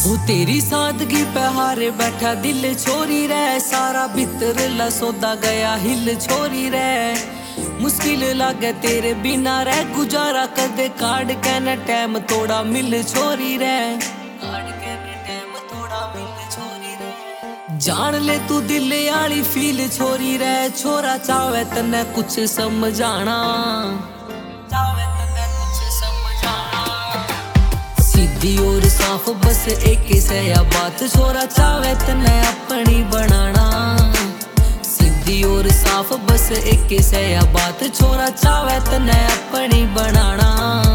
वो तेरी सादगी पे हारे बैठा दिल छोरी रे, सारा भीतर ला सौदा गया हिल छोरी रे। मुश्किल लागे तेरे बिना रह गुजारा, कदे काट के न टैम थोड़ा मिल छोरी रे, काट के न टैम थोड़ा मिल छोरी रे। जान ले तू दिल आली फील छोरी रे, छोरा चावे तने कुछ समझाना, चावे तने कुछ समझाना। सीधी और साफ बस एक से या बात, छोरा चावे तने अपनी बनाना। सीधी और साफ बस एक से या बात, छोरा चावे तने अपनी बनाना।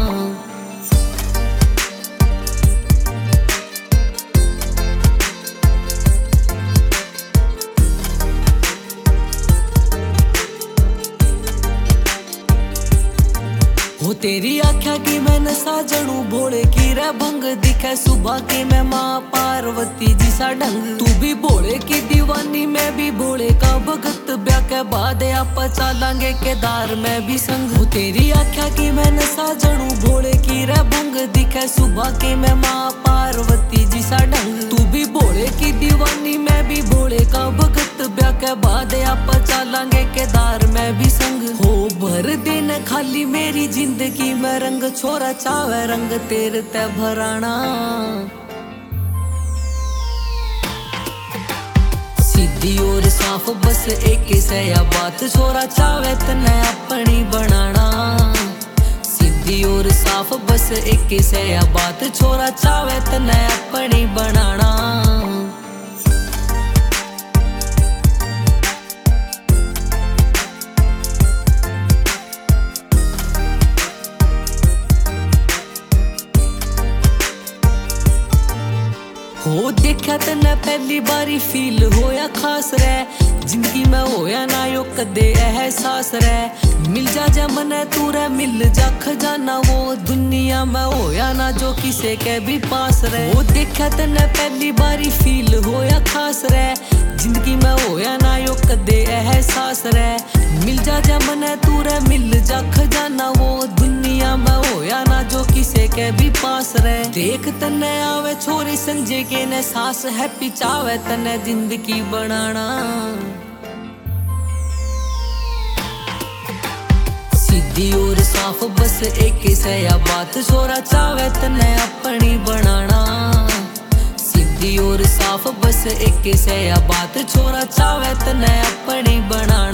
वो तेरी आख्या की मैं नशा जड़ू भोले की रे भंग, दिखे सुबह के मैं माँ पार्वती जी सा ढंग। तू भी भोले की दीवानी मैं भी भोले का भगत, ब्याह के बाद आप चलांगे केदार में भी संग। वो तेरी आख्या की मैं नशा जड़ू भोले की रे भंग, दिखे सुबह के मैं माँ पार्वती जी सा ढंग। तू भी भोले की दीवानी मैं भी भोले का भगत, ब्याह के बाद आप चलांगे केदार में भी संग। हो भर दिन खाली मेरी जिंदगी में रंग, छोरा चावे रंग तेरे ते भराना। सीधी और साफ बस एक से या बात, छोरा चावे तने अपनी बनाना। सीधी और साफ बस एक से या बात, छोरा चावे तने अपनी बनाना। हो देखा तने पहली बारी फील होया खास रे, जिंदगी में होया ना यो कदे एहसास रे। मिल जा मने तू रे मिल जा खजाना, वो दुनिया में होया ना जो किसे के भी पास रे। वो देखा तने पहली बारी फील होया खास रे, जिंदगी में होया ना यो कदे एहसास रे। मिल जा मने तू रे मिल जा खजाना, वो दुनिया में होया ना जो किसे के भी पास रे। देख तने आवे छोरी संजय के ने सास है पिचावे तने जिंदगी बनाना। सीधी और साफ बस एक से या बात, छोरा चावे तने अपनी बनाना। सीधी और साफ बस एक से या बात, छोरा चावे तने अपनी बनाना।